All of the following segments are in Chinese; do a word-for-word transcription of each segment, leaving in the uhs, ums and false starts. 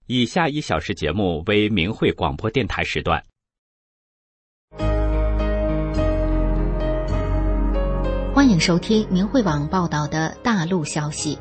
以下一小时节目为明慧广播电台时段。 欢迎收听明慧网报道的大陆消息。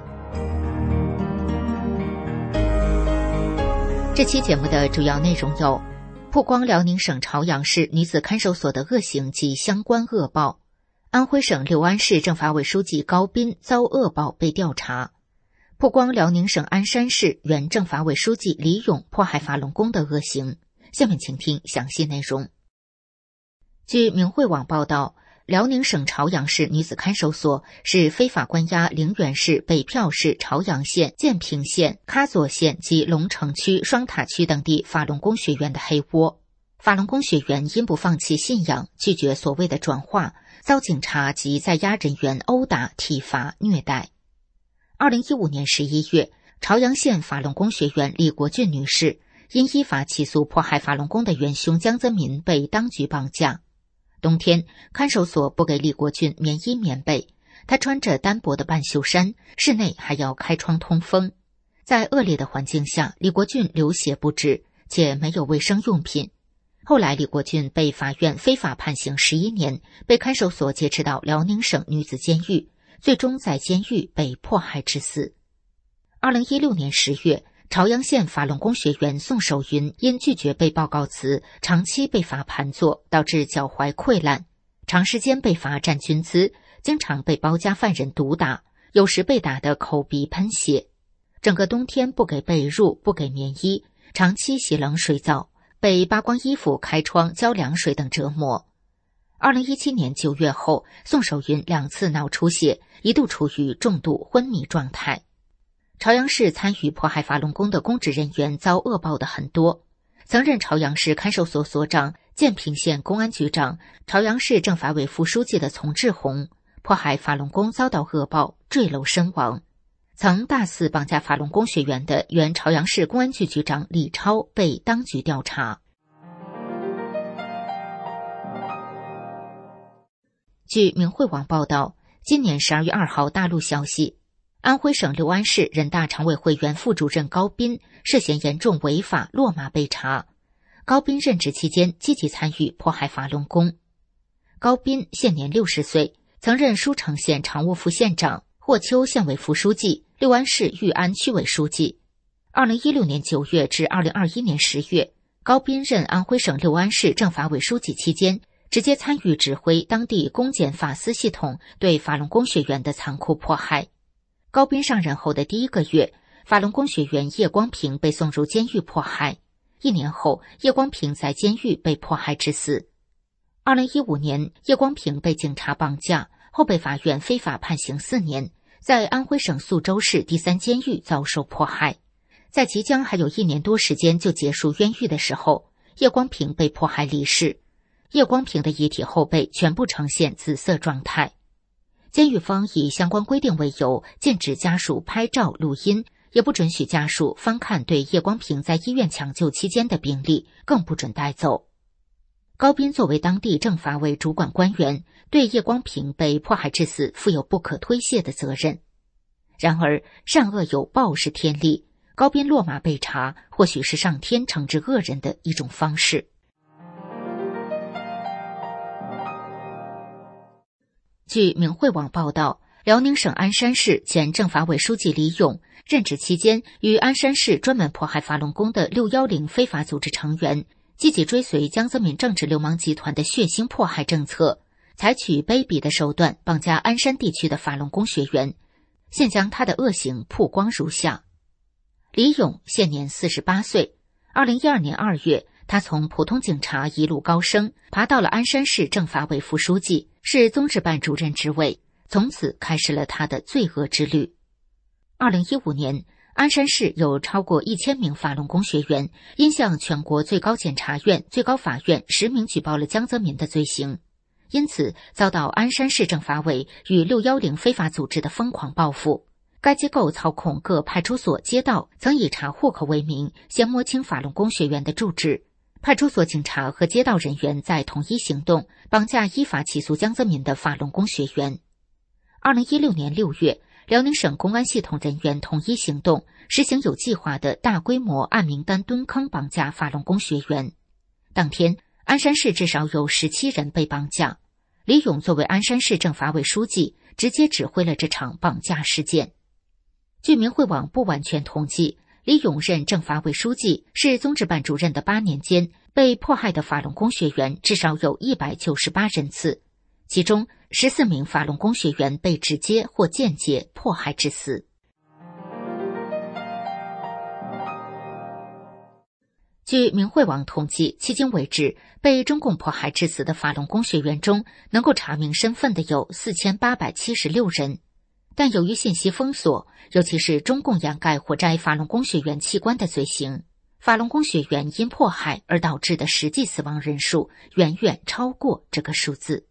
这期节目的主要内容有：曝光辽宁省朝阳市女子看守所的恶行及相关恶报；安徽省六安市政法委书记高斌遭恶报被调查；曝光辽宁省鞍山市原政法委书记李勇迫害法轮功的恶行。下面请听详细内容。据明慧网报道，辽宁省朝阳市女子看守所是非法关押陵园市、北票市、朝阳县、建平县、喀左县及龙城区、双塔区等地法轮功学员的黑窝。法轮功学员因不放弃信仰，拒绝所谓的转化，遭警察及在押人员殴打、体罚、虐待。二零一五年十一月，朝阳县法轮功学员李国俊女士因依法起诉迫害法轮功的元凶江泽民被当局绑架。冬天，看守所不给李国俊棉衣棉被，他穿着单薄的半袖衫，室内还要开窗通风。在恶劣的环境下，李国俊流血不止，且没有卫生用品。后来，李国俊被法院非法判刑十一年，被看守所劫持到辽宁省女子监狱，最终在监狱被迫害致死。二零一六年十月，朝阳县法轮功学员宋守云因拒绝被报告辞，长期被罚盘坐，导致脚踝溃烂，长时间被罚站军姿，经常被包夹犯人毒打，有时被打得口鼻喷血。整个冬天不给被褥，不给棉衣，长期洗冷水澡，被扒光衣服、开窗、浇凉水等折磨。二零一七年九月后，宋守云两次脑出血，一度处于重度昏迷状态。朝阳市参与迫害法轮功的公职人员遭恶报的很多，曾任朝阳市看守所所长、建平县公安局长、朝阳市政法委副书记的丛志红，迫害法轮功遭到恶报，坠楼身亡。曾大肆绑架法轮功学员的原朝阳市公安局局长李超被当局调查。据明慧网报道，今年十二月二号大陆消息，安徽省六安市人大常委会原副主任高斌涉嫌严重违法落马被查。高斌任职期间积极参与迫害法轮功。高斌现年六十岁，曾任舒城县常务副县长、霍邱县委副书记、六安市裕安区委书记。二零一六年九月至二零二一年十月，高斌任安徽省六安市政法委书记期间，直接参与指挥当地公检法司系统对法轮功学员的残酷迫害。高斌上任后的第一个月，法轮功学员叶光平被送入监狱迫害。一年后，叶光平在监狱被迫害致死。二零一五年，叶光平被警察绑架，后被法院非法判刑四年，在安徽省宿州市第三监狱遭受迫害。在即将还有一年多时间就结束冤狱的时候，叶光平被迫害离世。叶光平的遗体后背全部呈现紫色状态。监狱方以相关规定为由，禁止家属拍照录音，也不准许家属翻看对叶光平在医院抢救期间的病历，更不准带走。高斌作为当地政法委主管官员，对叶光平被迫害致死负有不可推卸的责任。然而，善恶有报是天理，高斌落马被查，或许是上天惩治恶人的一种方式。据明慧网报道，辽宁省鞍山市前政法委书记李勇任职期间，与鞍山市专门迫害法轮功的六一零非法组织成员，积极追随江泽民政治流氓集团的血腥迫害政策，采取卑鄙的手段绑架鞍山地区的法轮功学员。现将他的恶行曝光如下。李勇现年四十八岁，二零一二年二月，他从普通警察一路高升，爬到了鞍山市政法委副书记，市综治办主任职位，从此开始了他的罪恶之旅。二零一五年，鞍山市有超过一千名法轮功学员因向全国最高检察院、最高法院实名举报了江泽民的罪行，因此遭到鞍山市政法委与六一零非法组织的疯狂报复。该机构操控各派出所、街道，曾以查户口为名，先摸清法轮功学员的住址。派出所警察和街道人员在统一行动，绑架依法起诉江泽民的法轮功学员。二零一六年六月， 辽宁省公安系统人员统一行动，实行有计划的大规模按名单蹲坑绑架法轮功学员。当天，鞍山市至少有十七人被绑架。李勇作为鞍山市政法委书记，直接指挥了这场绑架事件。据明慧网不完全统计，李勇任政法委书记、市综治办主任的八年间，被迫害的法轮功学员至少有一百九十八人次，其中十四名法轮功学员被直接或间接迫害致死。据明慧网统计，迄今为止，被中共迫害致死的法轮功学员中，能够查明身份的有四千八百七十六人。但由于信息封锁，尤其是中共掩盖或摘法轮功学员器官的罪行，法轮功学员因迫害而导致的实际死亡人数远远超过这个数字。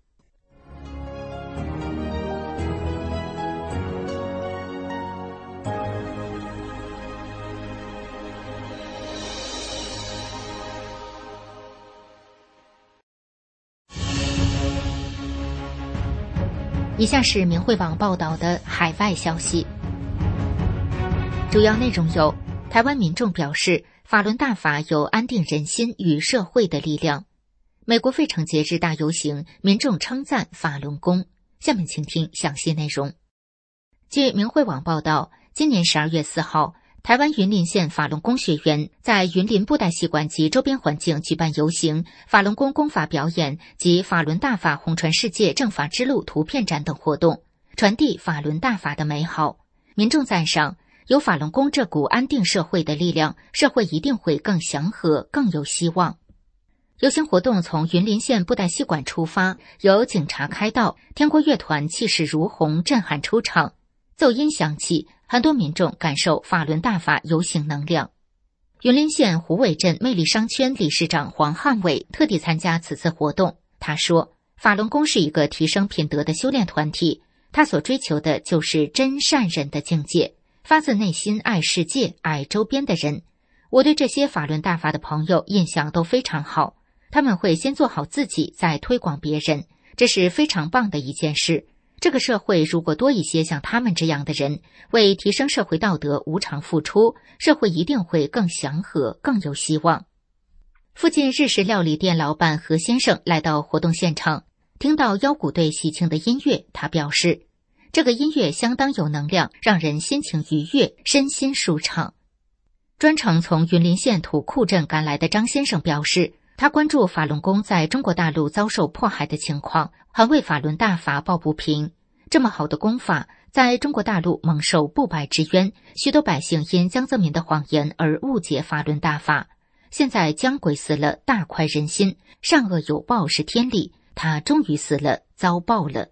以下是明慧网报道的海外消息，主要内容有：台湾民众表示，法轮大法有安定人心与社会的力量；美国费城节日大游行，民众称赞法轮功。下面请听详细内容。据明慧网报道，今年十二月四号，台湾云林县法轮功学员在云林布袋戏馆及周边环境举办游行、法轮功功法表演及法轮大法红传世界正法之路图片展等活动，传递法轮大法的美好。民众赞赏，有法轮功这股安定社会的力量，社会一定会更祥和、更有希望。游行活动从云林县布袋戏馆出发，由警察开道，天国乐团气势如虹，震撼出场，奏音响起，很多民众感受法轮大法游行能量。云林县虎尾镇魅力商圈理事长黄汉伟特地参加此次活动。他说，法轮功是一个提升品德的修炼团体，他所追求的就是真善人的境界，发自内心爱世界，爱周边的人。我对这些法轮大法的朋友印象都非常好，他们会先做好自己，再推广别人，这是非常棒的一件事。这个社会如果多一些像他们这样的人，为提升社会道德无偿付出，社会一定会更祥和，更有希望。附近日式料理店老板何先生来到活动现场，听到腰鼓队喜庆的音乐，他表示，这个音乐相当有能量，让人心情愉悦，身心舒畅。专程从云林县土库镇赶来的张先生表示，他关注法轮功在中国大陆遭受迫害的情况，很为法轮大法抱不平。这么好的功法在中国大陆蒙受不白之冤，许多百姓因江泽民的谎言而误解法轮大法。现在江鬼死了，大快人心，善恶有报是天理，他终于死了，遭报了。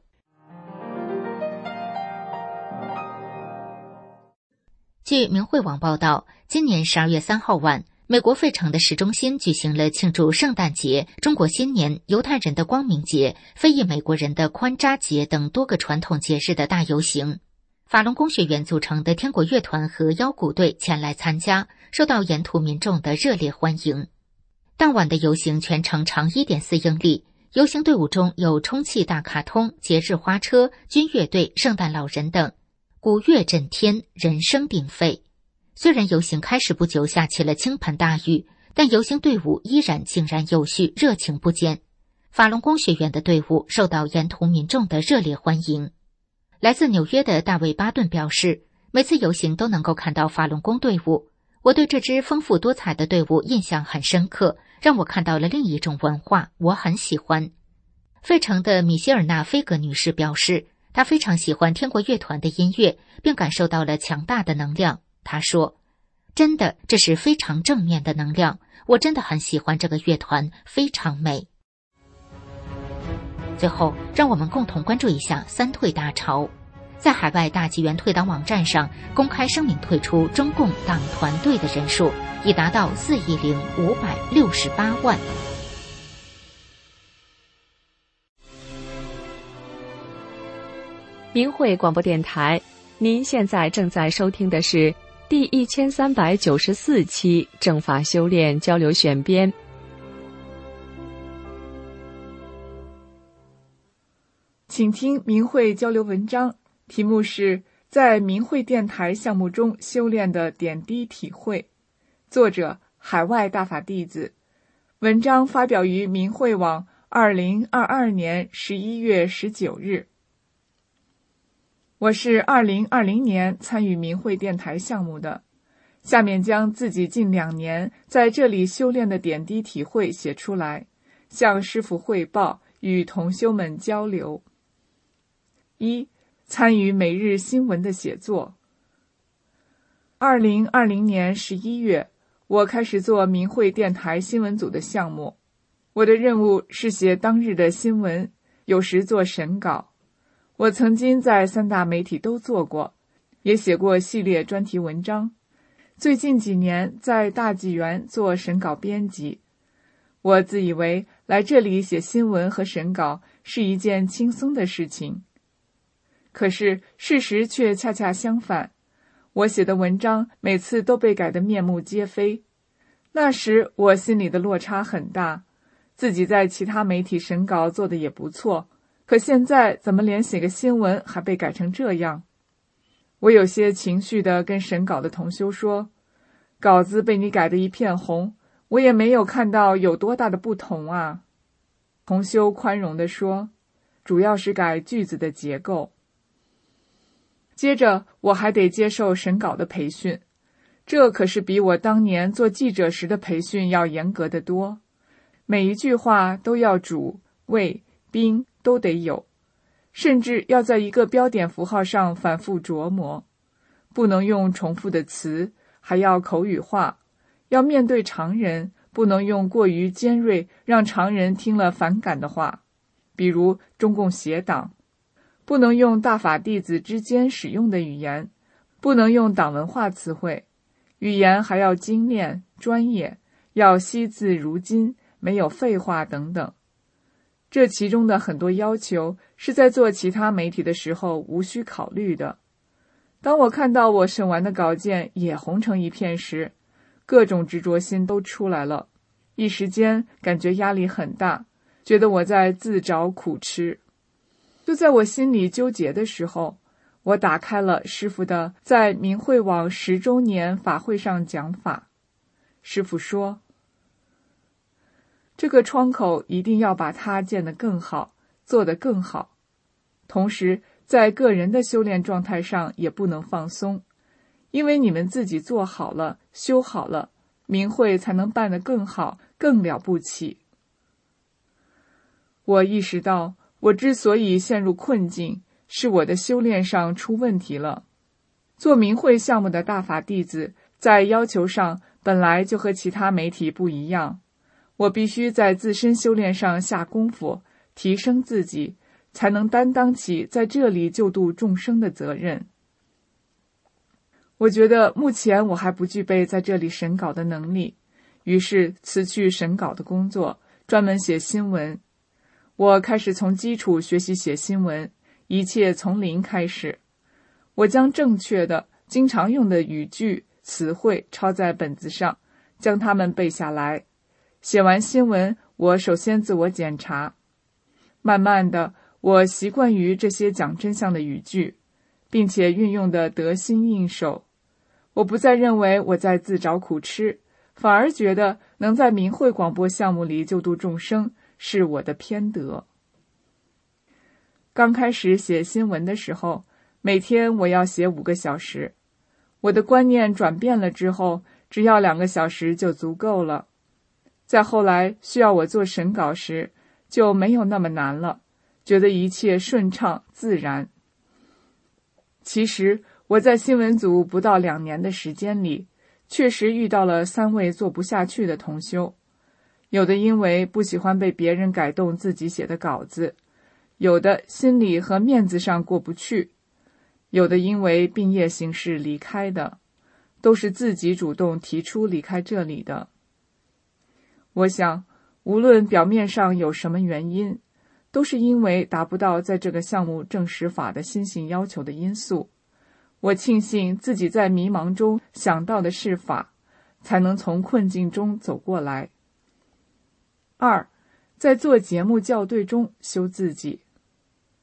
据明慧网报道，今年十二月三号晚，美国费城的市中心举行了庆祝圣诞节、中国新年、犹太人的光明节、非裔美国人的宽扎节等多个传统节日的大游行。法轮功学员组成的天国乐团和腰鼓队前来参加，受到沿途民众的热烈欢迎。当晚的游行全程长 一点四英里，游行队伍中有充气大卡通、节日花车、军乐队、圣诞老人等，鼓乐震天，人声鼎沸。虽然游行开始不久下起了倾盆大雨，但游行队伍依然井然有序，热情不减。法轮功学员的队伍受到沿途民众的热烈欢迎。来自纽约的大卫巴顿表示，每次游行都能够看到法轮功队伍，我对这支丰富多彩的队伍印象很深刻，让我看到了另一种文化，我很喜欢。费城的米歇尔娜·菲格女士表示，她非常喜欢天国乐团的音乐，并感受到了强大的能量。他说，真的，这是非常正面的能量，我真的很喜欢这个乐团，非常美。最后，让我们共同关注一下三退大潮。在海外大纪元退党网站上公开声明退出中共党团队的人数已达到四亿零五百六十八万。 明慧广播电台，您现在正在收听的是第一千三百九十四期正法修炼交流选编。 请听明慧交流文章，题目是在明慧电台项目中修炼的点滴体会，作者海外大法弟子，文章发表于明慧网二零二二年十一月十九日。我是二零二零年参与明慧电台项目的，下面将自己近两年在这里修炼的点滴体会写出来，向师父汇报，与同修们交流。一、参与每日新闻的写作。二零二零年十一月，我开始做明慧电台新闻组的项目。我的任务是写当日的新闻，有时做审稿。我曾经在三大媒体都做过，也写过系列专题文章。最近几年在大纪元做审稿编辑。我自以为来这里写新闻和审稿是一件轻松的事情。可是事实却恰恰相反，我写的文章每次都被改得面目皆非。那时我心里的落差很大，自己在其他媒体审稿做得也不错，可现在怎么连写个新闻还被改成这样？我有些情绪地跟审稿的同修说，稿子被你改得一片红，我也没有看到有多大的不同啊。同修宽容地说，主要是改句子的结构。接着我还得接受审稿的培训，这可是比我当年做记者时的培训要严格得多。每一句话都要主、谓、宾都得有，甚至要在一个标点符号上反复琢磨，不能用重复的词，还要口语化，要面对常人，不能用过于尖锐让常人听了反感的话，比如中共邪党。不能用大法弟子之间使用的语言，不能用党文化词汇，语言还要精炼专业，要惜字如金，没有废话等等。这其中的很多要求是在做其他媒体的时候无需考虑的。当我看到我审完的稿件也红成一片时，各种执着心都出来了，一时间感觉压力很大，觉得我在自找苦吃。就在我心里纠结的时候，我打开了师父的在明慧网十周年法会上讲法。师父说，这个窗口一定要把它建得更好，做得更好。同时在个人的修炼状态上也不能放松，因为你们自己做好了，修好了，明慧才能办得更好，更了不起。我意识到我之所以陷入困境，是我的修炼上出问题了。做明慧项目的大法弟子，在要求上本来就和其他媒体不一样，我必须在自身修炼上下功夫，提升自己，才能担当起在这里救度众生的责任。我觉得目前我还不具备在这里审稿的能力，于是辞去审稿的工作，专门写新闻。我开始从基础学习写新闻，一切从零开始。我将正确的、经常用的语句、词汇抄在本子上，将它们背下来。写完新闻，我首先自我检查。慢慢的，我习惯于这些讲真相的语句，并且运用得得心应手。我不再认为我在自找苦吃，反而觉得能在明慧广播项目里救度众生是我的偏德。刚开始写新闻的时候，每天我要写五个小时。我的观念转变了之后，只要两个小时就足够了。再后来需要我做审稿时，就没有那么难了，觉得一切顺畅自然。其实我在新闻组不到两年的时间里，确实遇到了三位做不下去的同修。有的因为不喜欢被别人改动自己写的稿子，有的心理和面子上过不去，有的因为病业形势离开的，都是自己主动提出离开这里的。我想，无论表面上有什么原因，都是因为达不到在这个项目证实法的心性要求的因素。我庆幸自己在迷茫中想到的是法，才能从困境中走过来。二，在做节目校对中修自己。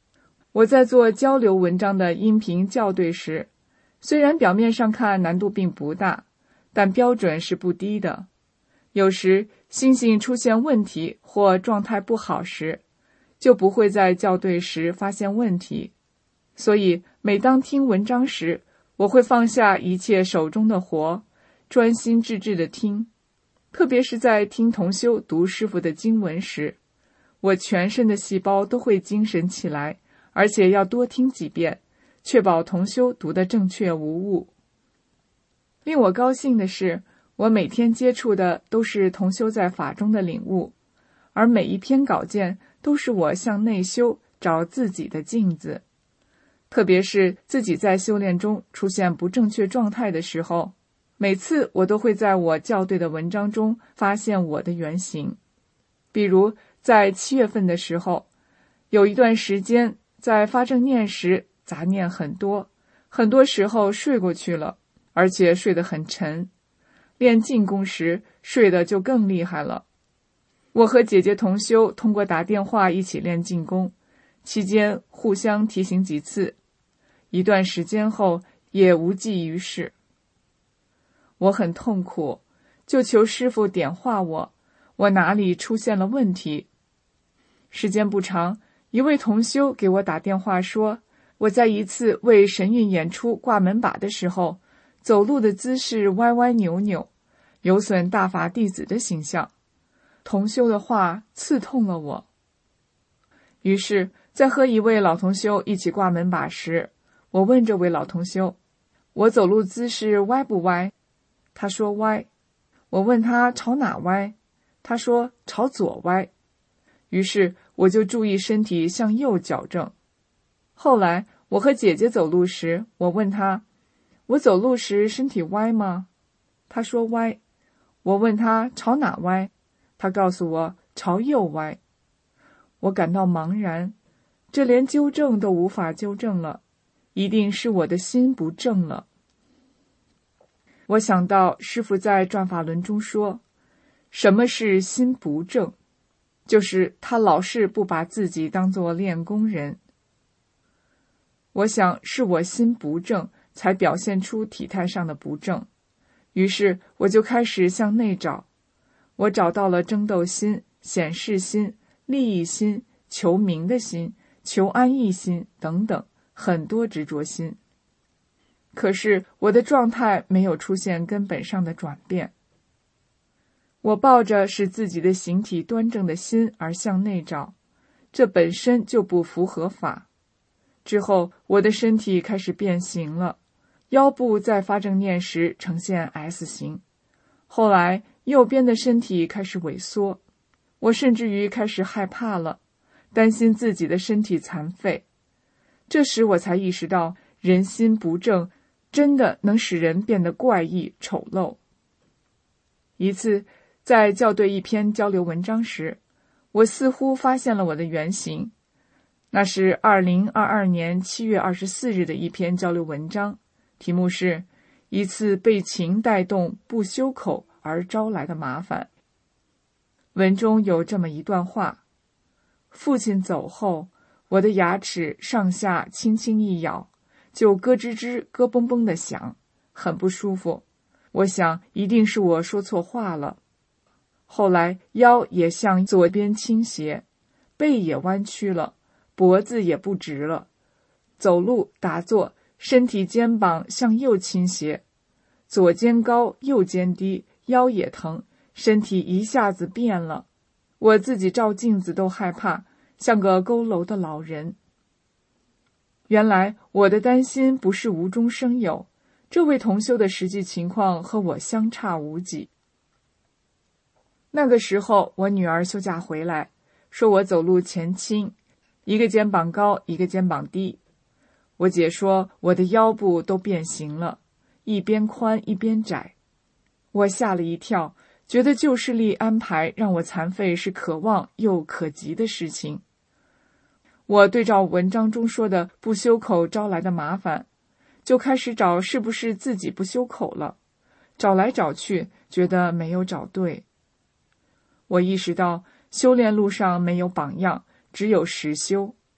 我在做交流文章的音频校对时，虽然表面上看难度并不大，但标准是不低的。有时心性出现问题或状态不好时，就不会在校对时发现问题。所以每当听文章时，我会放下一切手中的活，专心致志地听。特别是在听同修读师父的经文时，我全身的细胞都会精神起来，而且要多听几遍，确保同修读得正确无误。令我高兴的是，我每天接触的都是同修在法中的领悟，而每一篇稿件都是我向内修找自己的镜子。特别是自己在修炼中出现不正确状态的时候，每次我都会在我校对的文章中发现我的原型。比如在七月份的时候，有一段时间在发正念时杂念很多，很多时候睡过去了，而且睡得很沉。练静功时睡得就更厉害了。我和姐姐同修通过打电话一起练静功，期间互相提醒几次，一段时间后也无济于事。我很痛苦，就求师父点化我，我哪里出现了问题。时间不长，一位同修给我打电话说，我在一次为神韵演出挂门把的时候，走路的姿势歪歪扭扭，有损大法弟子的形象。同修的话刺痛了我。于是在和一位老同修一起挂门把时，我问这位老同修，我走路姿势歪不歪？他说歪。我问他朝哪歪？他说朝左歪。于是我就注意身体向右矫正。后来我和姐姐走路时，我问他，我走路时身体歪吗？他说歪。我问他朝哪歪？他告诉我朝右歪。我感到茫然，这连纠正都无法纠正了，一定是我的心不正了。我想到师父在转法轮中说，什么是心不正？就是他老是不把自己当作练功人。我想是我心不正，才表现出体态上的不正。于是我就开始向内找，我找到了争斗心、显示心、利益心、求名的心、求安逸心等等，很多执着心。可是我的状态没有出现根本上的转变。我抱着使自己的形体端正的心而向内找，这本身就不符合法。之后我的身体开始变形了，腰部在发正念时呈现 S 型，后来右边的身体开始萎缩，我甚至于开始害怕了，担心自己的身体残废。这时我才意识到，人心不正真的能使人变得怪异丑陋。一次在校对一篇交流文章时，我似乎发现了我的原型。那是二零二二年七月二十四日的一篇交流文章，题目是一次被情带动不修口而招来的麻烦。文中有这么一段话，父亲走后，我的牙齿上下轻轻一咬，就咯吱吱咯嘣嘣地响，很不舒服。我想一定是我说错话了。后来腰也向左边倾斜，背也弯曲了，脖子也不直了，走路打坐，身体肩膀向右倾斜，左肩高右肩低，腰也疼，身体一下子变了。我自己照镜子都害怕，像个佝偻的老人。原来我的担心不是无中生有，这位同修的实际情况和我相差无几。那个时候我女儿休假回来，说我走路前倾，一个肩膀高一个肩膀低。我姐说我的腰部都变形了，一边宽一边窄。我吓了一跳，觉得救世力安排让我残废是可望又可及的事情。我对照文章中说的不修口招来的麻烦，就开始找是不是自己不修口了，找来找去觉得没有找对。我意识到修炼路上没有榜样，只有实修。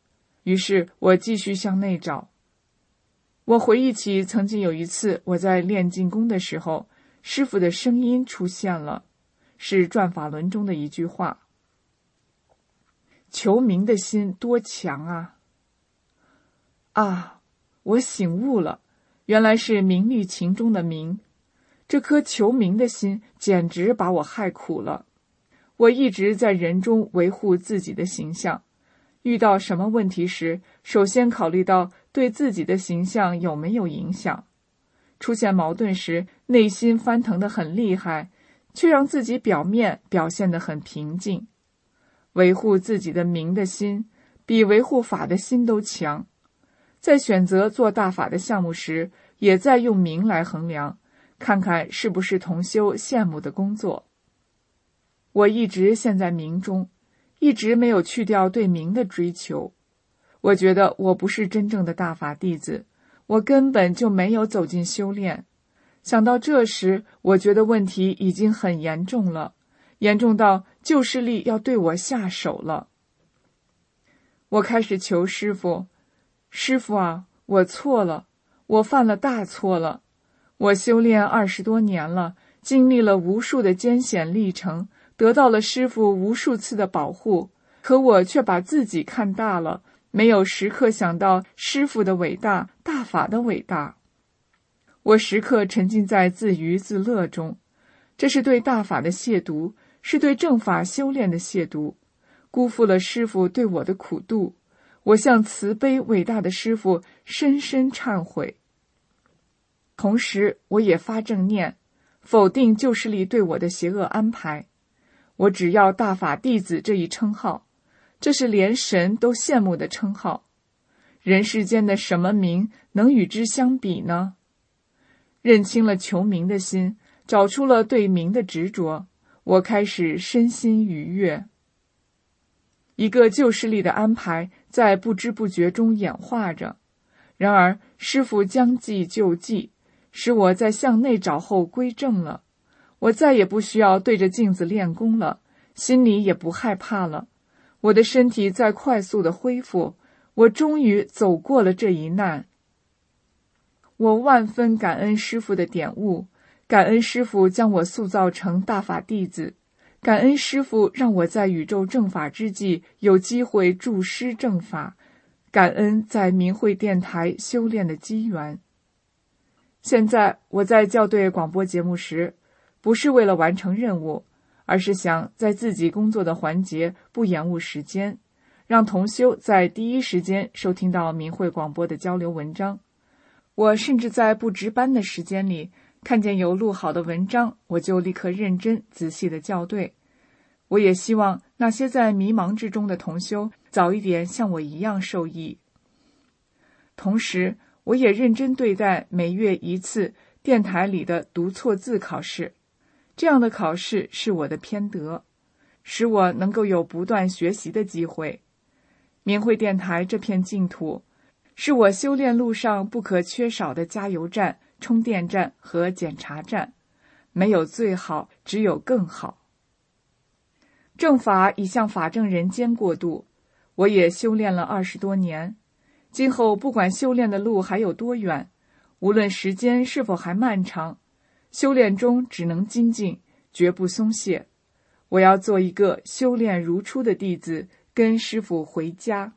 于是我继续向内找。我回忆起曾经有一次我在练静功的时候，师父的声音出现了，是转法轮中的一句话：求名的心多强啊！啊，我醒悟了，原来是名利情中的名。这颗求名的心简直把我害苦了。我一直在人中维护自己的形象，遇到什么问题时，首先考虑到对自己的形象有没有影响。出现矛盾时，内心翻腾得很厉害，却让自己表面表现得很平静。维护自己的名的心，比维护法的心都强。在选择做大法的项目时，也在用名来衡量，看看是不是同修羡慕的工作。我一直陷在名中，一直没有去掉对名的追求。我觉得我不是真正的大法弟子，我根本就没有走进修炼。想到这时，我觉得问题已经很严重了，严重到旧势力要对我下手了。我开始求师父，师父啊，我错了，我犯了大错了。我修炼二十多年了，经历了无数的艰险历程，得到了师父无数次的保护，可我却把自己看大了，没有时刻想到师父的伟大，大法的伟大。我时刻沉浸在自娱自乐中，这是对大法的亵渎，是对正法修炼的亵渎，辜负了师父对我的苦度。我向慈悲伟大的师父深深忏悔。同时我也发正念，否定旧势力对我的邪恶安排。我只要大法弟子这一称号，这是连神都羡慕的称号。人世间的什么名能与之相比呢？认清了求名的心，找出了对名的执着，我开始身心愉悦。一个旧势力的安排在不知不觉中演化着，然而师父将计就计，使我在向内找后归正了。我再也不需要对着镜子练功了，心里也不害怕了。我的身体在快速的恢复，我终于走过了这一难。我万分感恩师父的点悟，感恩师父将我塑造成大法弟子，感恩师父让我在宇宙正法之际有机会助师正法，感恩在明慧电台修炼的机缘。现在我在校对广播节目时，不是为了完成任务，而是想在自己工作的环节不延误时间，让同修在第一时间收听到明慧广播的交流文章。我甚至在不值班的时间里，看见有录好的文章，我就立刻认真仔细的校对。我也希望那些在迷茫之中的同修早一点像我一样受益。同时我也认真对待每月一次电台里的读错字考试，这样的考试是我的偏德，使我能够有不断学习的机会。明慧电台这片净土，是我修炼路上不可缺少的加油站、充电站和检查站，没有最好，只有更好。正法已向法正人间过渡，我也修炼了二十多年。今后不管修炼的路还有多远，无论时间是否还漫长，修炼中只能精进，绝不松懈。我要做一个修炼如初的弟子，跟师父回家。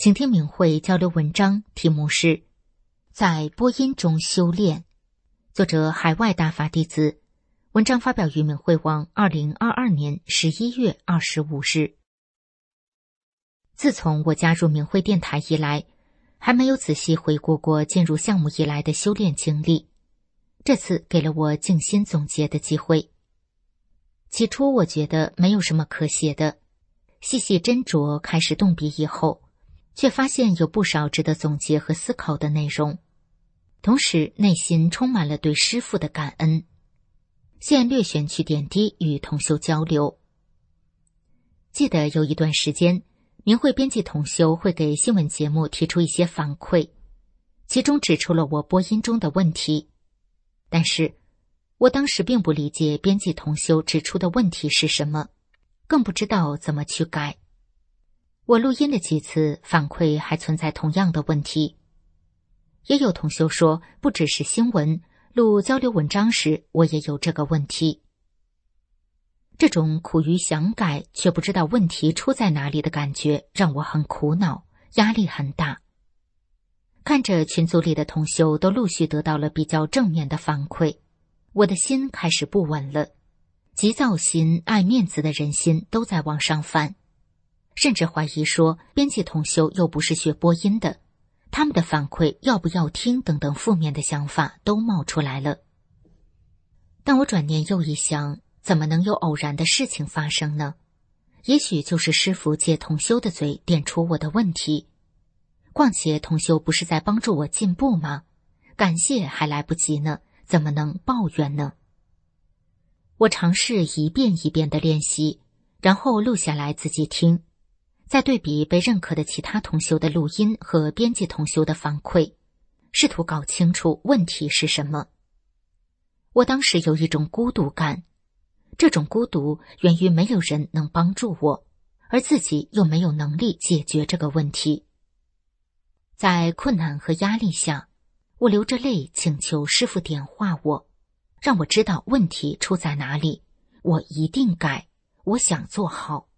请听明慧交流文章，题目是《在播音中修炼》，作者海外大法弟子。文章发表于明慧网二零二二年十一月二十五日。自从我加入明慧电台以来，还没有仔细回顾过进入项目以来的修炼经历，这次给了我静心总结的机会。起初我觉得没有什么可写的，细细斟酌开始动笔以后，却发现有不少值得总结和思考的内容，同时内心充满了对师父的感恩。现略选取点滴与同修交流。记得有一段时间，明慧编辑同修会给新闻节目提出一些反馈，其中指出了我播音中的问题，但是我当时并不理解编辑同修指出的问题是什么，更不知道怎么去改。我录音了几次，反馈还存在同样的问题。也有同修说，不只是新闻，录交流文章时我也有这个问题。这种苦于想改却不知道问题出在哪里的感觉让我很苦恼，压力很大。看着群组里的同修都陆续得到了比较正面的反馈，我的心开始不稳了，急躁心、爱面子的人心都在往上翻，甚至怀疑说编辑同修又不是学播音的，他们的反馈要不要听等等负面的想法都冒出来了。但我转念又一想，怎么能有偶然的事情发生呢？也许就是师父借同修的嘴点出我的问题。况且同修不是在帮助我进步吗？感谢还来不及呢，怎么能抱怨呢？我尝试一遍一遍的练习，然后录下来自己听，再对比被认可的其他同修的录音和编辑同修的反馈，试图搞清楚问题是什么。我当时有一种孤独感，这种孤独源于没有人能帮助我，而自己又没有能力解决这个问题。在困难和压力下，我流着泪请求师父点化我，让我知道问题出在哪里，我一定改，我想做好。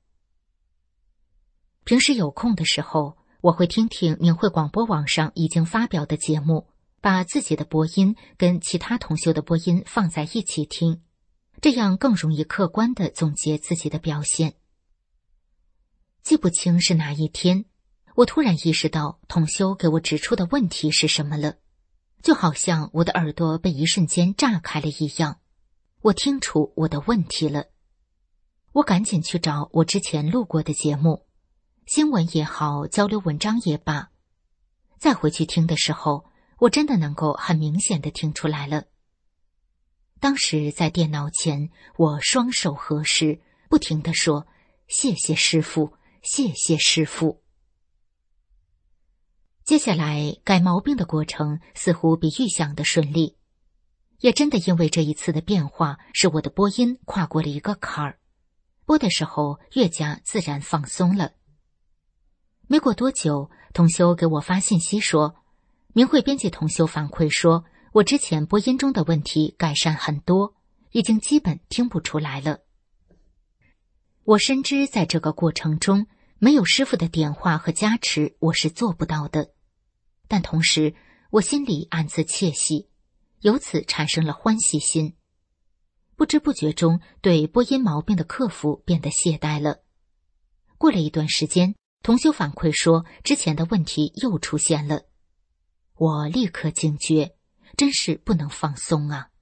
平时有空的时候，我会听听明慧广播网上已经发表的节目，把自己的播音跟其他同修的播音放在一起听，这样更容易客观地总结自己的表现。记不清是哪一天，我突然意识到同修给我指出的问题是什么了，就好像我的耳朵被一瞬间炸开了一样，我听出我的问题了。我赶紧去找我之前录过的节目，新闻也好，交流文章也罢，再回去听的时候，我真的能够很明显地听出来了。当时在电脑前，我双手合十，不停地说：谢谢师父，谢谢师父。接下来改毛病的过程似乎比预想的顺利，也真的因为这一次的变化，使我的播音跨过了一个坎儿，播的时候越加自然放松了。没过多久，同修给我发信息说，明慧编辑同修反馈说，我之前播音中的问题改善很多，已经基本听不出来了。我深知在这个过程中，没有师父的点化和加持，我是做不到的。但同时，我心里暗自窃喜，由此产生了欢喜心。不知不觉中，对播音毛病的克服变得懈怠了。过了一段时间，同修反馈说，之前的问题又出现了。我立刻警觉，真是不能放松啊。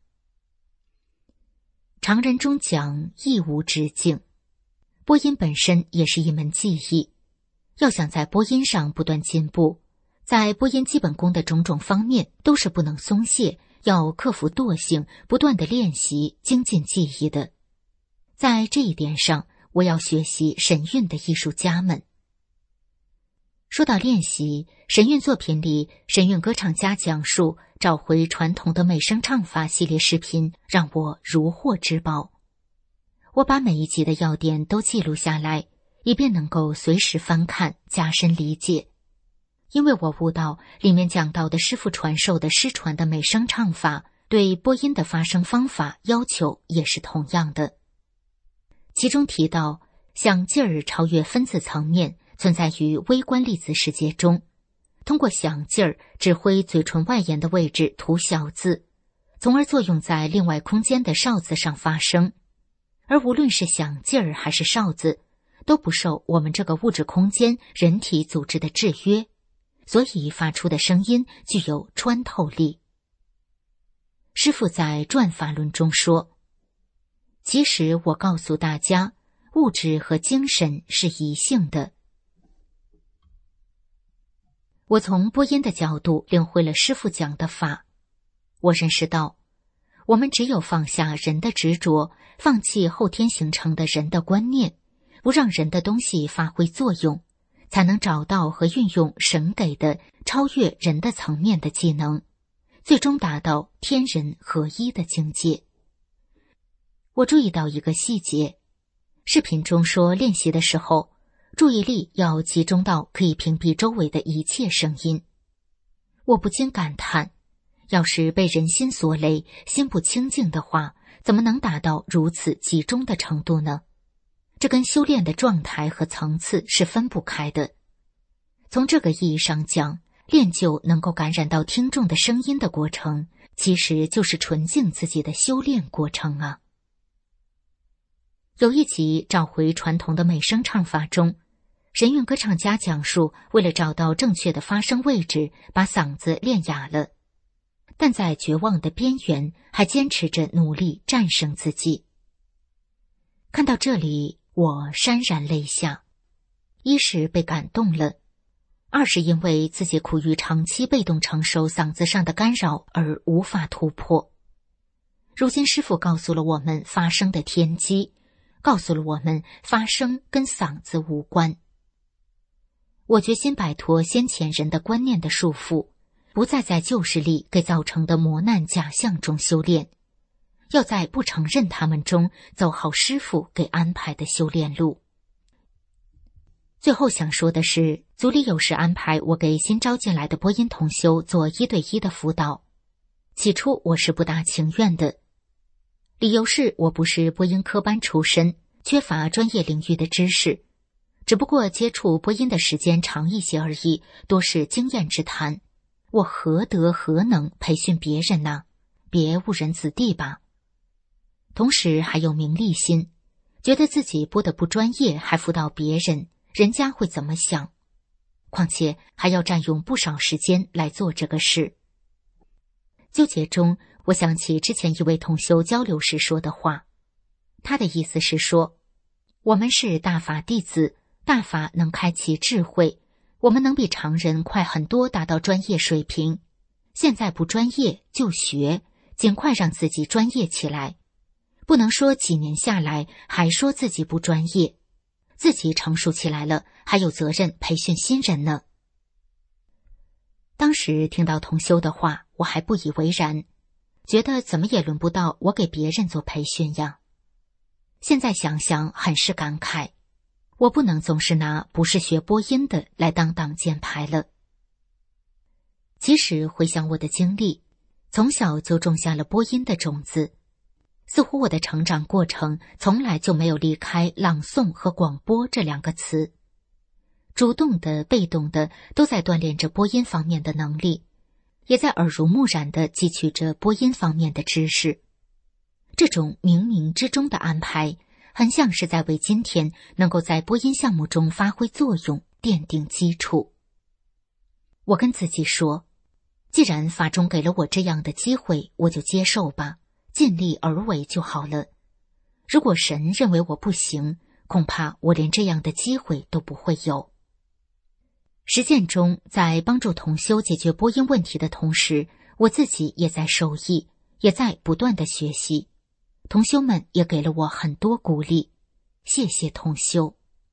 常人中讲，艺无止境，播音本身也是一门技艺，要想在播音上不断进步，在播音基本功的种种方面都是不能松懈，要克服惰性，不断的练习，精进技艺的。在这一点上，我要学习神韵的艺术家们。说到练习，神韵作品里神韵歌唱家讲述找回传统的美声唱法系列视频让我如获至宝。我把每一集的要点都记录下来，以便能够随时翻看，加深理解。因为我悟到里面讲到的师父传授的失传的美声唱法，对播音的发声方法要求也是同样的。其中提到，想劲儿超越分子层面， 存在于微观粒子世界中，通过响劲儿指挥嘴唇外沿的位置吐小字，从而作用在另外空间的哨子上发声。而无论是响劲儿还是哨子，都不受我们这个物质空间人体组织的制约，所以发出的声音具有穿透力。师父在转法论中说，其实我告诉大家，物质和精神是一性的。我从播音的角度领会了师父讲的法，我认识到，我们只有放下人的执着，放弃后天形成的人的观念，不让人的东西发挥作用，才能找到和运用神给的超越人的层面的技能，最终达到天人合一的境界。我注意到一个细节，视频中说练习的时候，注意力要集中到可以屏蔽周围的一切声音。我不禁感叹，要是被人心所累，心不清净的话，怎么能达到如此集中的程度呢？这跟修炼的状态和层次是分不开的。从这个意义上讲，练就能够感染到听众的声音的过程，其实就是纯净自己的修炼过程啊。有一集找回传统的美声唱法中，神韵歌唱家讲述，为了找到正确的发声位置，把嗓子练哑了，但在绝望的边缘，还坚持着努力战胜自己。看到这里，我潸然泪下，一是被感动了，二是因为自己苦于长期被动承受嗓子上的干扰而无法突破。如今师父告诉了我们发声的天机，告诉了我们发声跟嗓子无关。我决心摆脱先前人的观念的束缚，不再在旧势力给造成的磨难假象中修炼，要在不承认他们中走好师父给安排的修炼路。最后想说的是，组里有时安排我给新招进来的播音同修做一对一的辅导，起初我是不大情愿的，理由是我不是播音科班出身，缺乏专业领域的知识，只不过接触播音的时间长一些而已，多是经验之谈，我何德何能培训别人呢？别误人子弟吧。同时还有名利心，觉得自己播得不专业还辅导别人，人家会怎么想？况且还要占用不少时间来做这个事。纠结中，我想起之前一位同修交流时说的话，他的意思是说，我们是大法弟子，大法能开启智慧，我们能比常人快很多达到专业水平，现在不专业就学，尽快让自己专业起来，不能说几年下来还说自己不专业，自己成熟起来了，还有责任培训新人呢。当时听到同修的话，我还不以为然，觉得怎么也轮不到我给别人做培训呀。现在想想很是感慨，我不能总是拿不是学播音的来当挡箭牌了。即使回想我的经历，从小就种下了播音的种子，似乎我的成长过程从来就没有离开朗诵和广播这两个词，主动的、被动的都在锻炼着播音方面的能力，也在耳濡目染地汲取着播音方面的知识。这种冥冥之中的安排，很像是在为今天能够在播音项目中发挥作用奠定基础。我跟自己说，既然法中给了我这样的机会，我就接受吧，尽力而为就好了。如果神认为我不行，恐怕我连这样的机会都不会有。实践中，在帮助同修解决播音问题的同时，我自己也在受益，也在不断的学习。同修们也给了我很多鼓励，谢谢同修。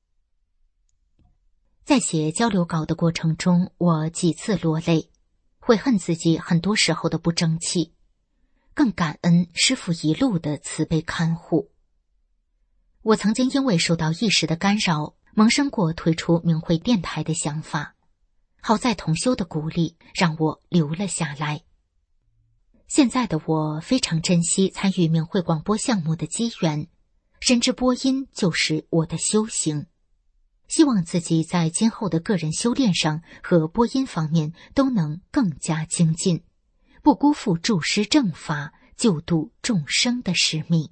在写交流稿的过程中，我几次落泪，悔恨自己很多时候的不争气，更感恩师父一路的慈悲看护。我曾经因为受到意识的干扰，萌生过退出明慧电台的想法，好在同修的鼓励让我留了下来。现在的我非常珍惜参与明慧广播项目的机缘，深知播音就是我的修行。 希望自己在今后的个人修炼上和播音方面都能更加精进，不辜负注师正法、救度众生的使命。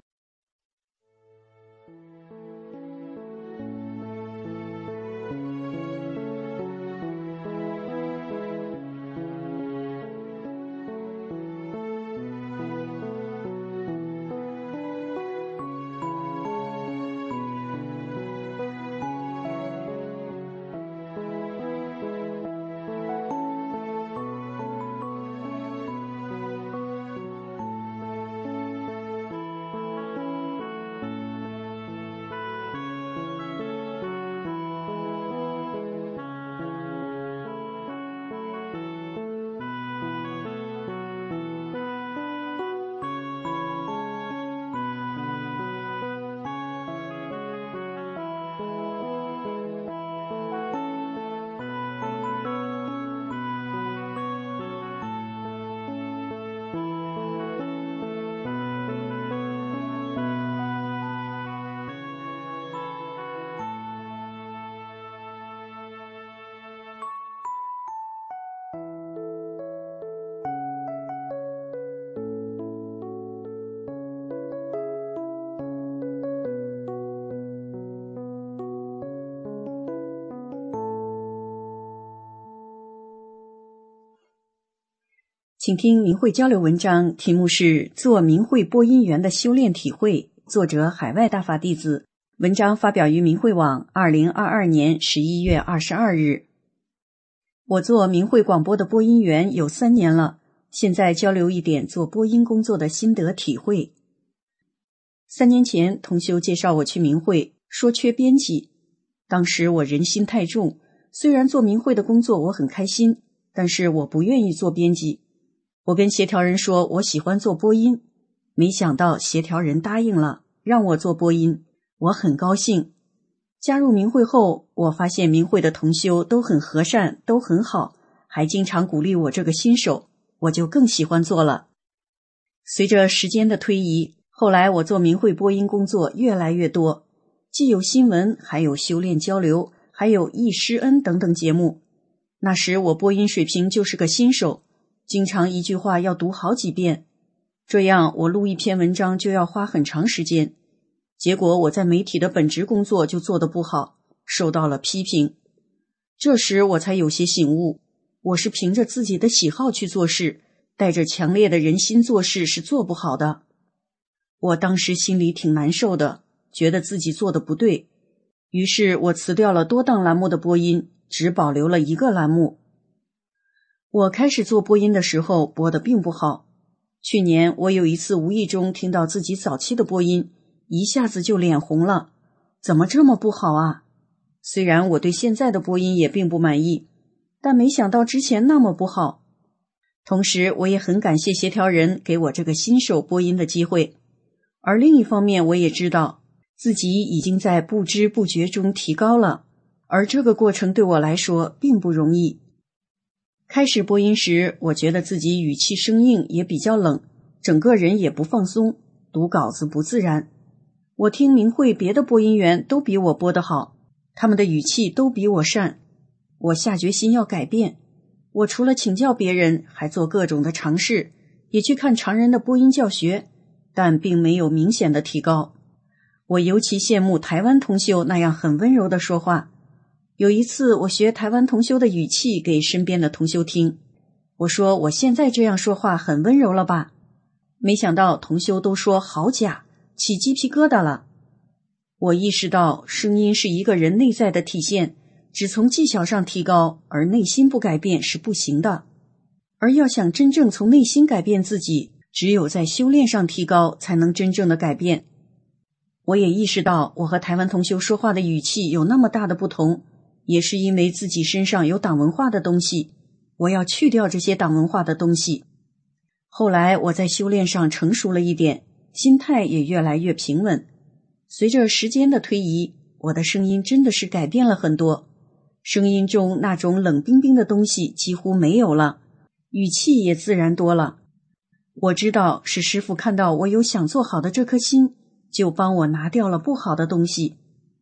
请听明慧交流文章，题目是做明慧播音员的修炼体会，作者海外大法弟子，文章发表于明慧网二零二二年十一月二十二日。我做明慧广播的播音员有三年了，现在交流一点做播音工作的心得体会。三年前同修介绍我去明慧，说缺编辑，当时我人心太重，虽然做明慧的工作我很开心，但是我不愿意做编辑。我跟协调人说我喜欢做播音，没想到协调人答应了，让我做播音，我很高兴。加入明慧后，我发现明慧的同修都很和善，都很好，还经常鼓励我这个新手，我就更喜欢做了。随着时间的推移，后来我做明慧播音工作越来越多，既有新闻，还有修炼交流，还有忆师恩等等节目。那时我播音水平就是个新手，经常一句话要读好几遍，这样我录一篇文章就要花很长时间。结果我在媒体的本职工作就做得不好，受到了批评。这时我才有些醒悟，我是凭着自己的喜好去做事，带着强烈的人心做事是做不好的。我当时心里挺难受的，觉得自己做得不对，于是我辞掉了多档栏目的播音，只保留了一个栏目。我开始做播音的时候播得并不好，去年我有一次无意中听到自己早期的播音，一下子就脸红了，怎么这么不好啊？虽然我对现在的播音也并不满意，但没想到之前那么不好。同时我也很感谢协调人给我这个新手播音的机会，而另一方面我也知道自己已经在不知不觉中提高了，而这个过程对我来说并不容易。开始播音时，我觉得自己语气生硬，也比较冷，整个人也不放松，读稿子不自然。我听明慧别的播音员都比我播得好，他们的语气都比我善。我下决心要改变，我除了请教别人，还做各种的尝试，也去看常人的播音教学，但并没有明显的提高。我尤其羡慕台湾同修那样很温柔的说话。有一次我学台湾同修的语气给身边的同修听，我说我现在这样说话很温柔了吧？没想到同修都说好假，起鸡皮疙瘩了。我意识到声音是一个人内在的体现，只从技巧上提高，而内心不改变是不行的。而要想真正从内心改变自己，只有在修炼上提高，才能真正的改变。我也意识到我和台湾同修说话的语气有那么大的不同，也是因为自己身上有党文化的东西，我要去掉这些党文化的东西。后来我在修炼上成熟了一点，心态也越来越平稳。随着时间的推移，我的声音真的是改变了很多，声音中那种冷冰冰的东西几乎没有了，语气也自然多了。我知道是师父看到我有想做好的这颗心，就帮我拿掉了不好的东西。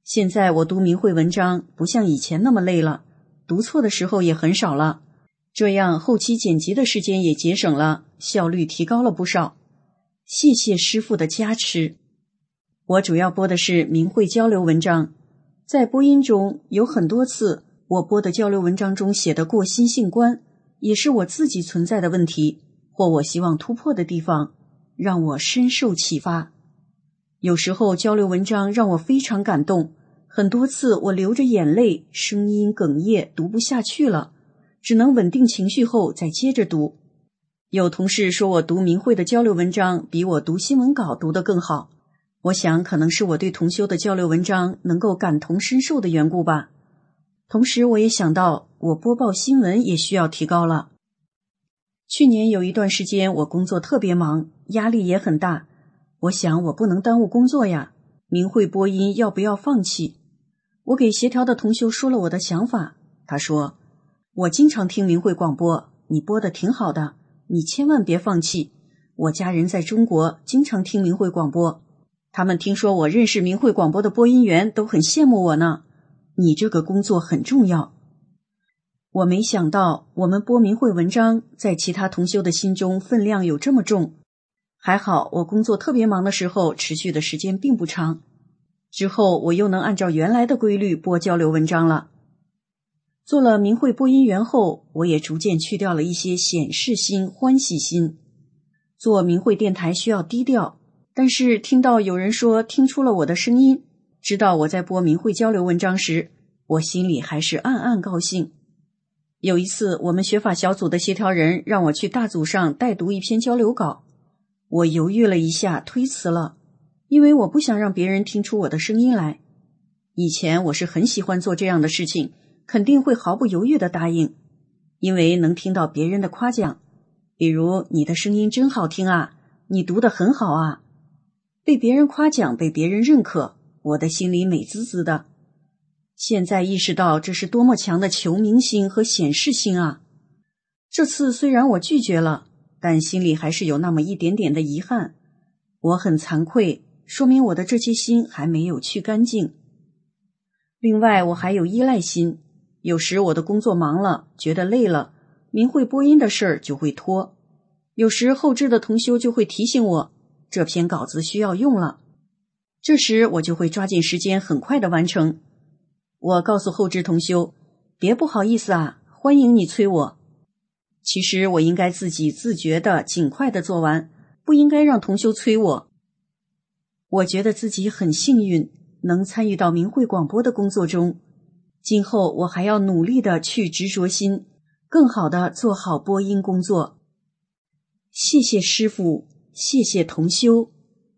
现在我读明慧文章不像以前那么累了，读错的时候也很少了，这样后期剪辑的时间也节省了，效率提高了不少。谢谢师父的加持。我主要播的是明慧交流文章，在播音中有很多次我播的交流文章中写的过心性观，也是我自己存在的问题或我希望突破的地方，让我深受启发。有时候交流文章让我非常感动，很多次我流着眼泪，声音哽咽，读不下去了，只能稳定情绪后再接着读。有同事说我读明慧的交流文章比我读新闻稿读得更好，我想可能是我对同修的交流文章能够感同身受的缘故吧。同时我也想到我播报新闻也需要提高了。去年有一段时间我工作特别忙，压力也很大，我想我不能耽误工作呀，明慧播音要不要放弃？我给协调的同修说了我的想法，他说，我经常听明慧广播，你播的挺好的，你千万别放弃。我家人在中国经常听明慧广播，他们听说我认识明慧广播的播音员都很羡慕我呢。你这个工作很重要。我没想到我们播明慧文章在其他同修的心中分量有这么重。还好我工作特别忙的时候持续的时间并不长，之后我又能按照原来的规律播交流文章了。做了明慧播音员后，我也逐渐去掉了一些显示心、欢喜心。做明慧电台需要低调，但是听到有人说听出了我的声音，知道我在播明慧交流文章时，我心里还是暗暗高兴。有一次我们学法小组的协调人让我去大组上代读一篇交流稿，我犹豫了一下推辞了，因为我不想让别人听出我的声音来。以前我是很喜欢做这样的事情，肯定会毫不犹豫地答应，因为能听到别人的夸奖，比如你的声音真好听啊，你读得很好啊。被别人夸奖，被别人认可，我的心里美滋滋的。现在意识到这是多么强的求名心和显示心啊！这次虽然我拒绝了，但心里还是有那么一点点的遗憾。我很惭愧，说明我的这些心还没有去干净。另外我还有依赖心，有时我的工作忙了，觉得累了，明慧播音的事儿就会拖。有时后制的同修就会提醒我，这篇稿子需要用了。这时我就会抓紧时间很快的完成。我告诉后制同修，别不好意思啊，欢迎你催我。其实我应该自己自觉的尽快的做完，不应该让同修催我。我觉得自己很幸运，能参与到明慧广播的工作中。今后我还要努力的去执着心，更好的做好播音工作。谢谢师父，谢谢同修。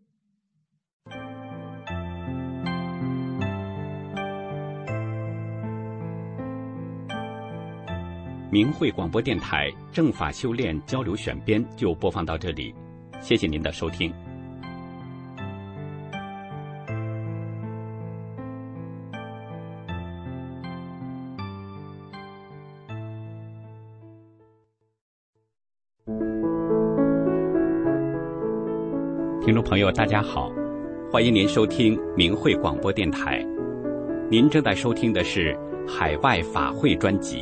明慧广播电台正法修炼交流选编就播放到这里，谢谢您的收听。听众朋友大家好，欢迎您收听明慧广播电台，您正在收听的是海外法会专辑。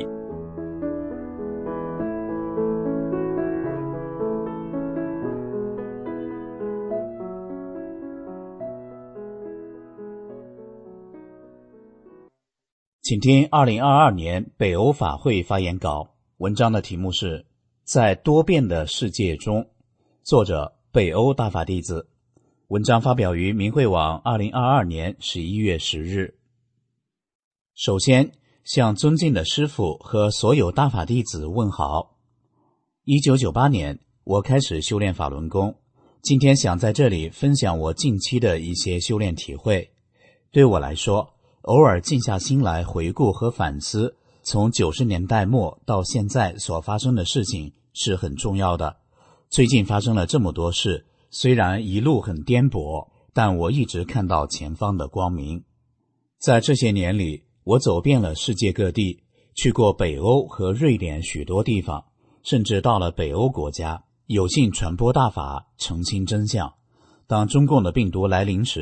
请听二零二二年北欧法会发言稿，文章的题目是在多变的世界中，作者北欧大法弟子，文章发表于明慧网二零二二年十一月十日。首先向尊敬的师父和所有大法弟子问好。一九九八年我开始修炼法轮功，今天想在这里分享我近期的一些修炼体会。对我来说，偶尔静下心来回顾和反思从九十年代末到现在所发生的事情是很重要的。最近发生了这么多事，虽然一路很颠簸，但我一直看到前方的光明。在这些年里，我走遍了世界各地，去过北欧和瑞典许多地方，甚至到了北欧国家，有幸传播大法，澄清真相。当中共的病毒来临时，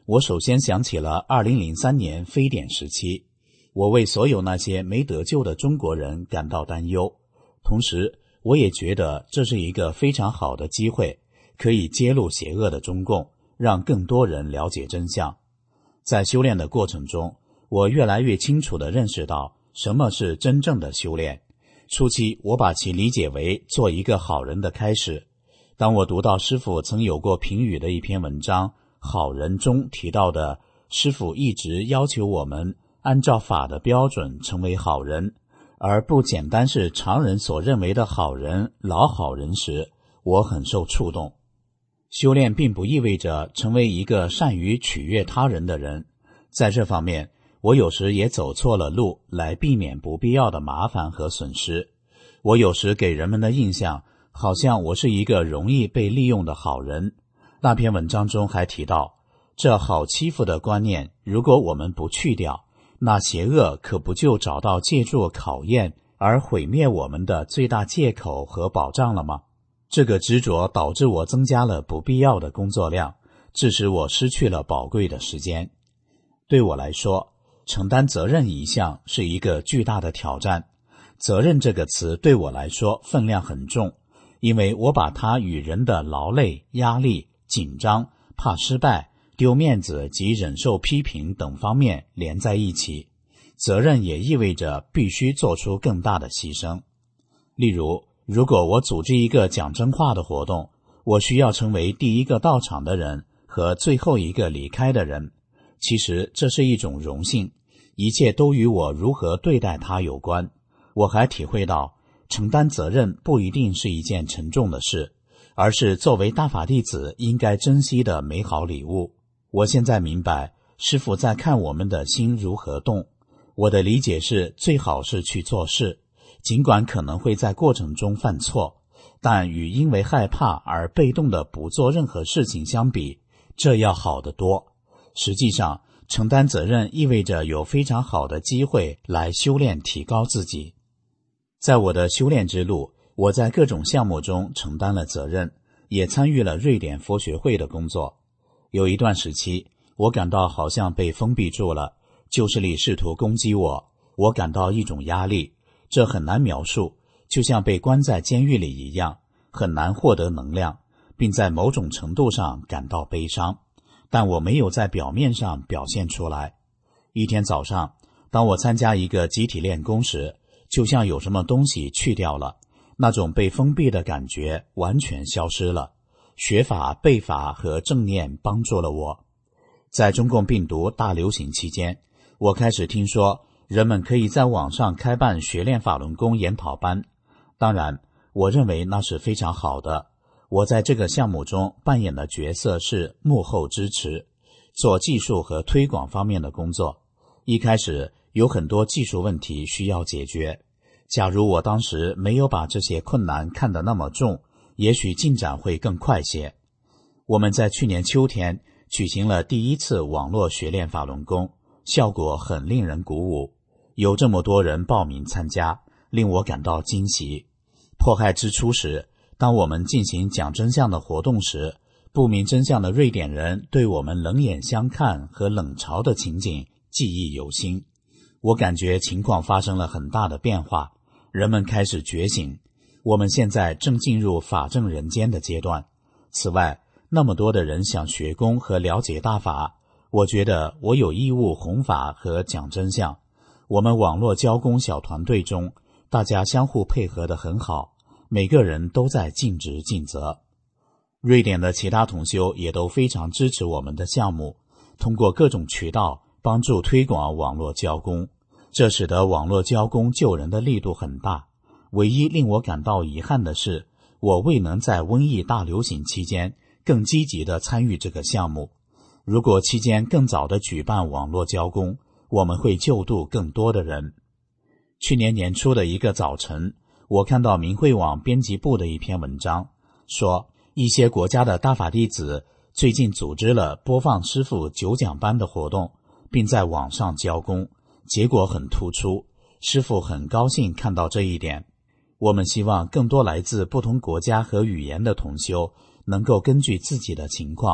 我首先想起了二零零三年非典时期，我为所有那些没得救的中国人感到担忧，同时我也觉得这是一个非常好的机会，可以揭露邪恶的中共，让更多人了解真相。在修炼的过程中，我越来越清楚地认识到什么是真正的修炼。初期我把其理解为做一个好人的开始。当我读到师父曾有过评语的一篇文章《好人》中提到的师父一直要求我们按照法的标准成为好人，而不简单是常人所认为的好人、老好人时，我很受触动。修炼并不意味着成为一个善于取悦他人的人，在这方面我有时也走错了路，来避免不必要的麻烦和损失。我有时给人们的印象好像我是一个容易被利用的好人。那篇文章中还提到，这好欺负的观念如果我们不去掉，那邪恶可不就找到借助考验而毁灭我们的最大借口和保障了吗？这个执着导致我增加了不必要的工作量，致使我失去了宝贵的时间。对我来说，承担责任一项是一个巨大的挑战。责任这个词对我来说分量很重，因为我把它与人的劳累、压力、紧张、怕失败、丢面子及忍受批评等方面连在一起。责任也意味着必须做出更大的牺牲。例如，如果我组织一个讲真话的活动，我需要成为第一个到场的人和最后一个离开的人。其实这是一种荣幸，一切都与我如何对待它有关。我还体会到，承担责任不一定是一件沉重的事，而是作为大法弟子应该珍惜的美好礼物。我现在明白，师父在看我们的心如何动。我的理解是，最好是去做事，尽管可能会在过程中犯错，但与因为害怕而被动的不做任何事情相比，这要好得多。实际上，承担责任意味着有非常好的机会来修炼提高自己。在我的修炼之路，我在各种项目中承担了责任，也参与了瑞典佛学会的工作。有一段时期，我感到好像被封闭住了，旧势力试图攻击我，我感到一种压力，这很难描述，就像被关在监狱里一样，很难获得能量，并在某种程度上感到悲伤，但我没有在表面上表现出来。一天早上，当我参加一个集体练功时，就像有什么东西去掉了，那种被封闭的感觉完全消失了。学法、背法和正念帮助了我。在中共病毒大流行期间，我开始听说人们可以在网上开办学练法轮功研讨班。当然，我认为那是非常好的。我在这个项目中扮演的角色是幕后支持，做技术和推广方面的工作。一开始有很多技术问题需要解决，假如我当时没有把这些困难看得那么重，也许进展会更快些。我们在去年秋天举行了第一次网络学练法轮功，效果很令人鼓舞，有这么多人报名参加，令我感到惊喜。迫害之初时，当我们进行讲真相的活动时，不明真相的瑞典人对我们冷眼相看和冷嘲的情景记忆犹新。我感觉情况发生了很大的变化，人们开始觉醒。我们现在正进入法正人间的阶段。此外，那么多的人想学功和了解大法，我觉得我有义务弘法和讲真相。我们网络教功小团队中，大家相互配合得很好，每个人都在尽职尽责。瑞典的其他同修也都非常支持我们的项目，通过各种渠道帮助推广网络教功，这使得网络教功救人的力度很大。唯一令我感到遗憾的是，我未能在瘟疫大流行期间更积极地参与这个项目。如果期间更早地举办网络教功，我们会救度更多的人。去年年初的一个早晨，我看到明慧网编辑部的一篇文章，说一些国家的大法弟子最近组织了播放师父九讲班的活动，并在网上教功，结果很突出，师父很高兴看到这一点。我们希望更多来自不同国家和语言的同修能够根据自己的情况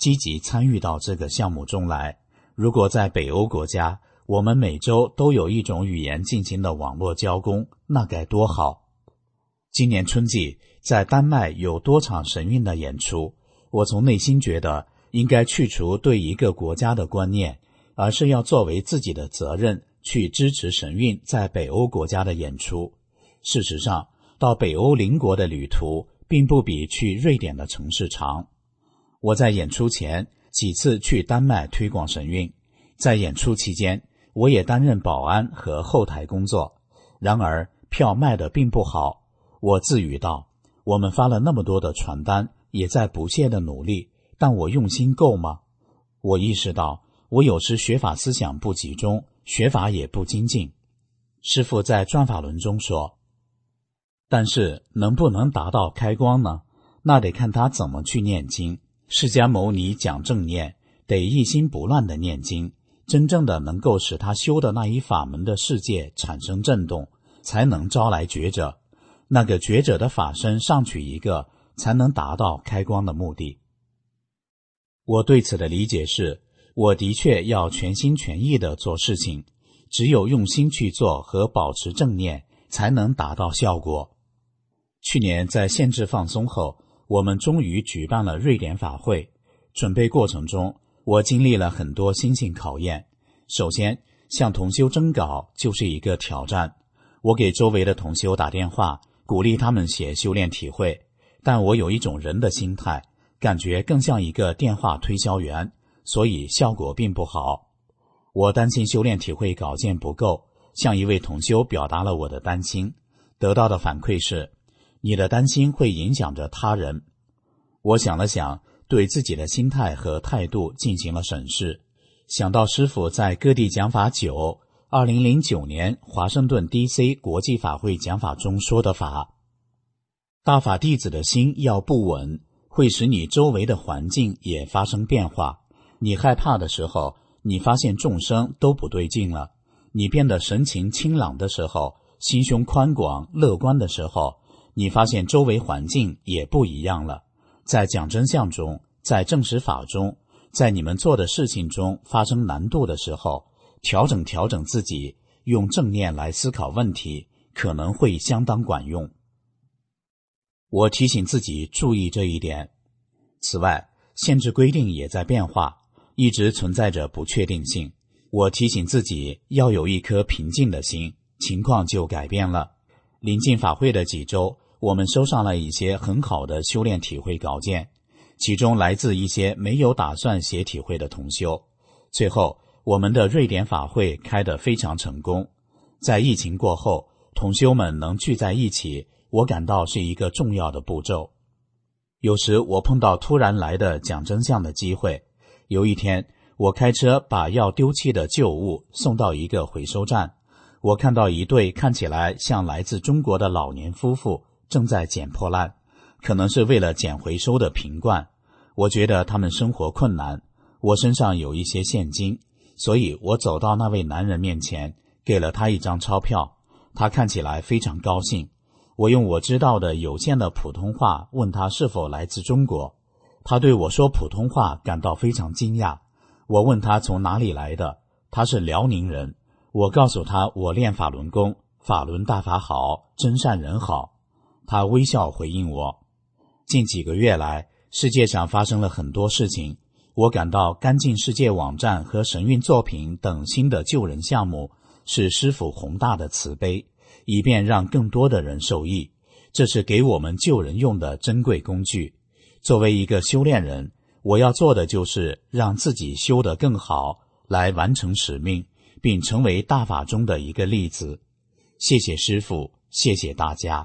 积极参与到这个项目中来。如果在北欧国家，我们每周都有一种语言进行的网络交工，那该多好。今年春季在丹麦有多场神韵的演出，我从内心觉得应该去除对一个国家的观念，而是要作为自己的责任去支持神韵在北欧国家的演出。事实上，到北欧邻国的旅途并不比去瑞典的城市长。我在演出前几次去丹麦推广神韵，在演出期间我也担任保安和后台工作，然而票卖得并不好。我自语道，我们发了那么多的传单，也在不懈地努力，但我用心够吗？我意识到我有时学法思想不集中，学法也不精进。师父在转法轮中说，但是能不能达到开光呢？那得看他怎么去念经。释迦牟尼讲正念，得一心不乱地念经，真正的能够使他修的那一法门的世界产生震动，才能招来觉者。那个觉者的法身上取一个，才能达到开光的目的。我对此的理解是，我的确要全心全意地做事情，只有用心去做和保持正念，才能达到效果。去年在限制放松后，我们终于举办了瑞典法会。准备过程中，我经历了很多心性考验。首先，向同修征稿就是一个挑战。我给周围的同修打电话，鼓励他们写修炼体会，但我有一种人的心态，感觉更像一个电话推销员，所以效果并不好。我担心修炼体会稿件不够，向一位同修表达了我的担心，得到的反馈是，你的担心会影响着他人。我想了想，对自己的心态和态度进行了审视，想到师父在各地讲法九二零零九年华盛顿 D C 国际法会讲法中说的法，大法弟子的心要不稳，会使你周围的环境也发生变化。你害怕的时候，你发现众生都不对劲了；你变得神情清朗的时候，心胸宽广乐观的时候，你发现周围环境也不一样了。在讲真相中，在证实法中，在你们做的事情中发生难度的时候，调整调整自己，用正念来思考问题，可能会相当管用。我提醒自己注意这一点。此外，限制规定也在变化，一直存在着不确定性。我提醒自己要有一颗平静的心，情况就改变了。临近法会的几周，我们收上了一些很好的修炼体会稿件，其中来自一些没有打算写体会的同修。最后，我们的瑞典法会开得非常成功。在疫情过后，同修们能聚在一起，我感到是一个重要的步骤。有时我碰到突然来的讲真相的机会。有一天，我开车把要丢弃的旧物送到一个回收站，我看到一对看起来像来自中国的老年夫妇正在捡破烂，可能是为了捡回收的瓶罐。我觉得他们生活困难，我身上有一些现金，所以我走到那位男人面前，给了他一张钞票。他看起来非常高兴。我用我知道的有限的普通话问他是否来自中国，他对我说普通话感到非常惊讶。我问他从哪里来的，他是辽宁人。我告诉他我练法轮功，法轮大法好，真善人好。他微笑回应我。近几个月来，世界上发生了很多事情，我感到干净世界网站和神韵作品等新的救人项目是师父宏大的慈悲，以便让更多的人受益。这是给我们救人用的珍贵工具。作为一个修炼人，我要做的就是让自己修得更好，来完成使命，并成为大法中的一个例子。谢谢师父，谢谢大家。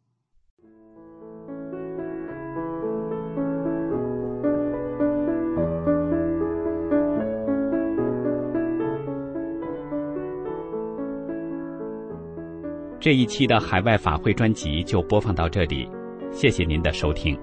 这一期的海外法会专辑就播放到这里，谢谢您的收听。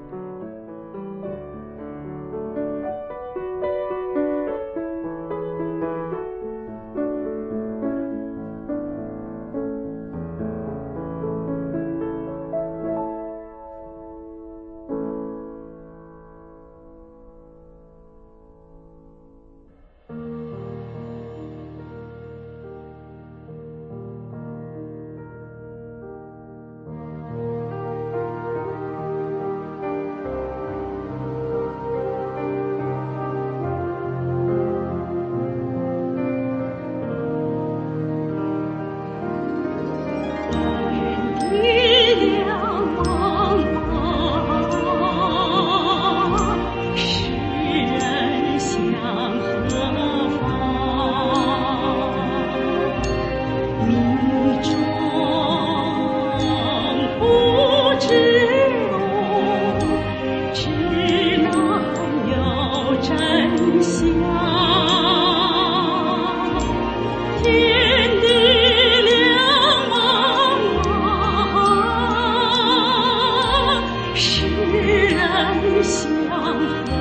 人相和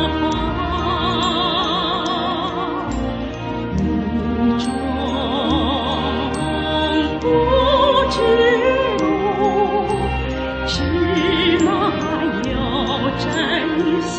你终不知路，只那有真相。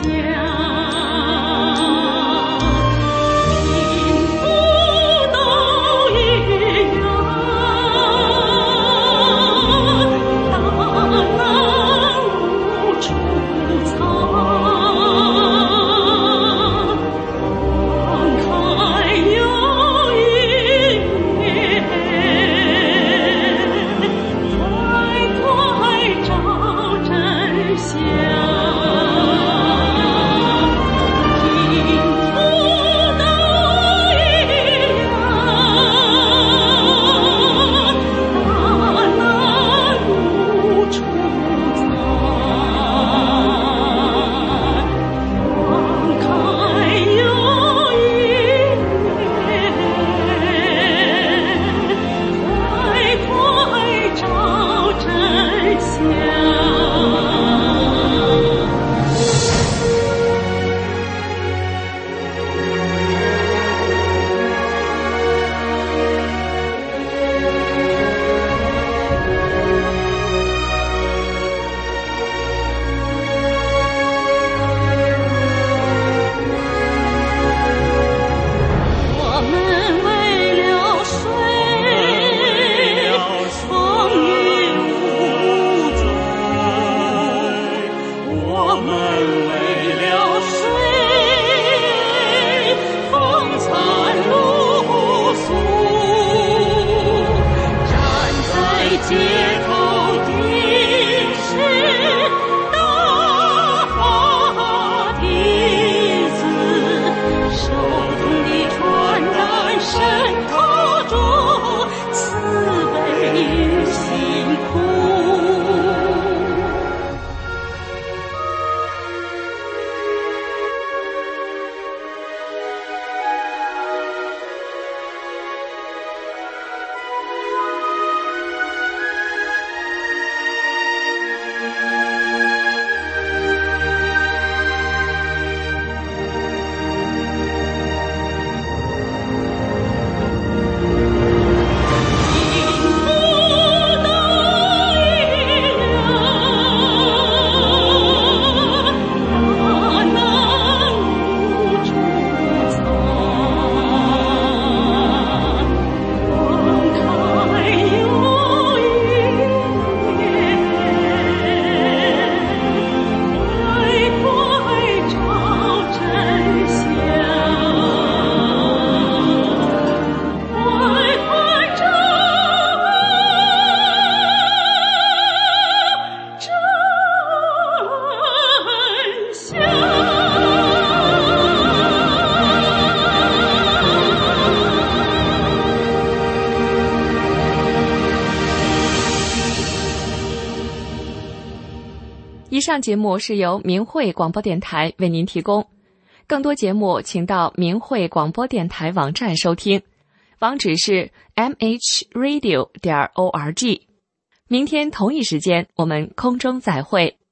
以上节目是由明慧广播电台为您提供，更多节目请到明慧广播电台网站收听，网址是 m h radio 点 org。明天同一时间我们空中再会。